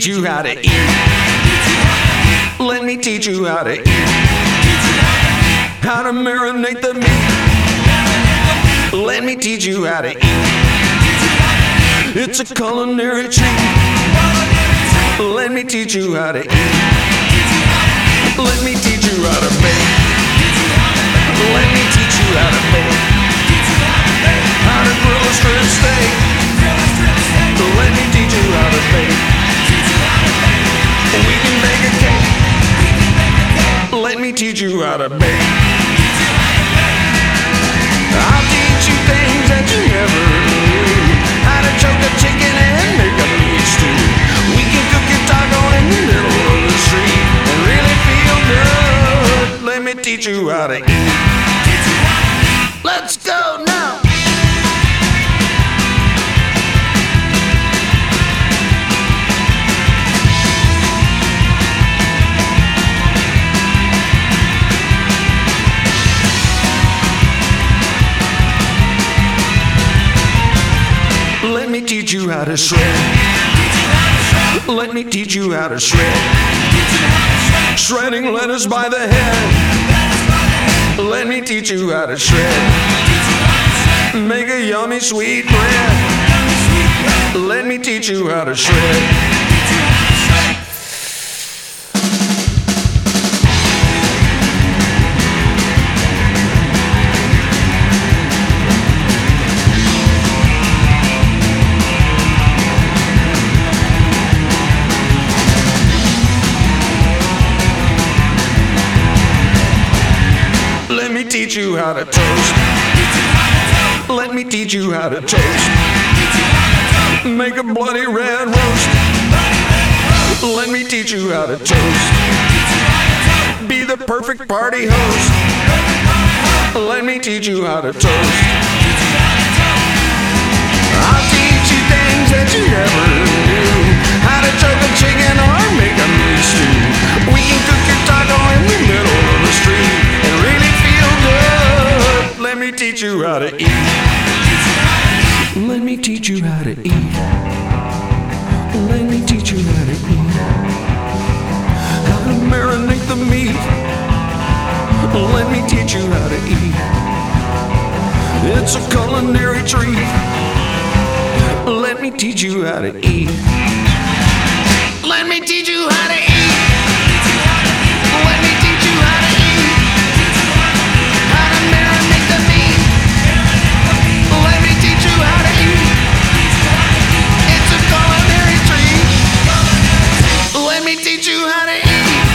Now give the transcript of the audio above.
teach you how to eat. Let me teach you how to eat. How to marinate the meat. Let me teach you how to eat. It's a culinary treat. Let me teach you how to eat. Let me teach you how to bake. Let me teach you how to bake. How to grill a strip steak. Let me teach you how to bake. We can bake a cake. Let me teach you how to bake. I'll teach you things that you never knew. How to choke a chicken and make a meat stew. We can cook your taco in the middle of the street and really feel good. Let me teach you how to eat. Let's go now. Let me teach you how to shred. Let me teach you how to shred. Shredding lettuce by the head. Let me teach you how to shred. Make a yummy sweet bread. Let me teach you how to shred. Let me teach you how to toast. Let me teach you how to toast. Make a bloody red roast. Let me teach you how to toast. Be the perfect party host. Let me teach you how to toast. I'll teach you things that you never knew. How to choke a chicken or make a meat stew. We can cook your taco in the middle of the street and really feel good. Let me teach you how to eat. Let me teach you how to eat. Let me teach you how to eat. How to marinate the meat. Let me teach you how to eat. It's a culinary treat. Let me teach you how to eat. Let me teach you how to eat. Let me teach you how to eat. How to marinate the meat. Let me teach you how to eat. It's a culinary treat. Let me teach you how to eat.